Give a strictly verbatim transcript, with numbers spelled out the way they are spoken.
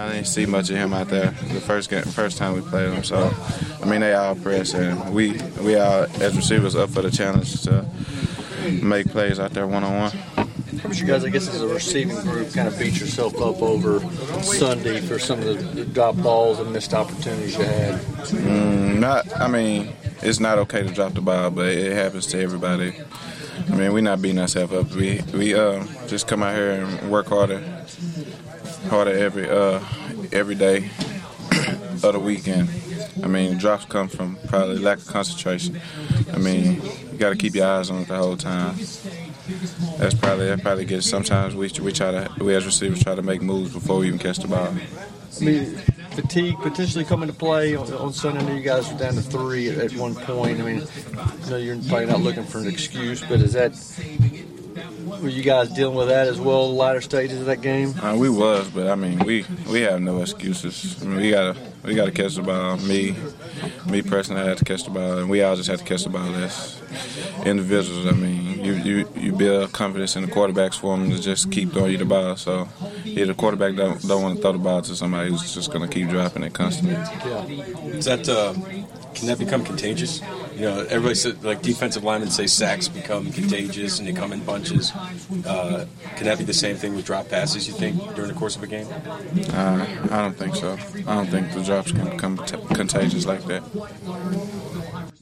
I didn't see much of him out there the first game, first time we played him. So, I mean, they all press, and we we all as receivers up for the challenge to make plays out there one on one. How much you guys, I guess, as a receiving group, kind of beat yourself up over Sunday for some of the drop balls and missed opportunities you had? Mm, not, I mean, it's not okay to drop the ball, but it happens to everybody. I mean, we're not beating ourselves up. We we uh, just come out here and work harder, harder every uh, every day of the weekend. I mean, drops come from probably lack of concentration. I mean, you got to keep your eyes on it the whole time. That's probably that probably gets. Sometimes we we try to we as receivers try to make moves before we even catch the ball. I mean, fatigue potentially coming to play on, on Sunday. I know you guys were down to three at, at one point. I mean, I know you're probably not looking for an excuse, but is that were you guys dealing with that as well? The latter stages of that game. Uh, we was, but I mean, we we have no excuses. I mean, we gotta we gotta catch the ball. Me, me personally, I had to catch the ball, and we all just had to catch the ball as individuals. I mean, you you, you build confidence in the quarterbacks for them to just keep throwing you the ball. So, yeah, the quarterback don't don't want to throw the ball to somebody who's just gonna keep dropping it constantly. Yeah. Is that uh, can that become contagious? You know, everybody said, like defensive linemen say sacks become contagious and they come in bunches. Uh, can that be the same thing with drop passes, you think, during the course of a game? Uh, I don't think so. I don't think the drops can become t- contagious like that.